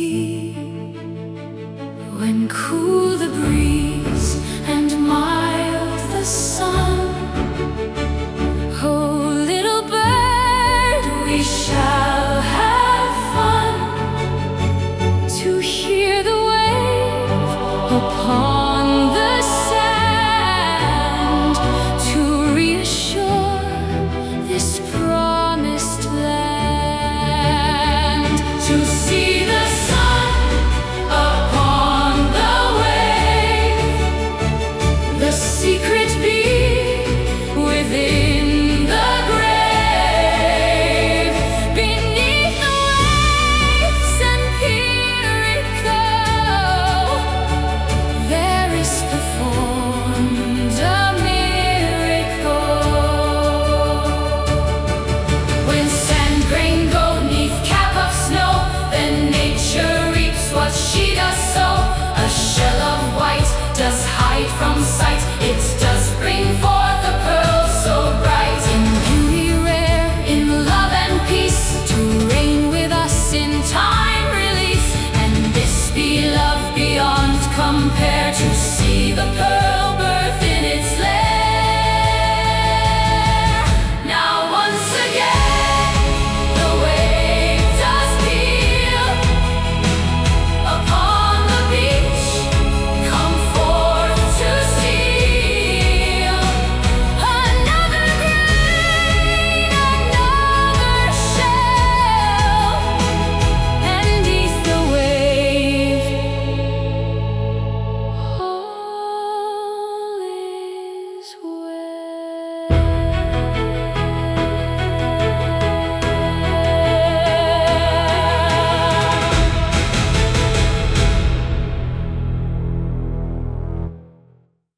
sea, when cool the breeze and mild the sun. Oh, little bird, we shall have fun to hear the wave upon the sand, to reassure this promised land, to see the sun upon the wave, the secret bee within the grave, beneath the waves and peer it go, there is performed a miracle. When sand grain go 'neath cap of snow, then nature reaps what she does sow. A shell of white does hide from sight, it does bring forth a pearl so bright. In beauty rare, in love and peace, to reign with us in time release. And this be love beyond compare, to see the pearl birth in its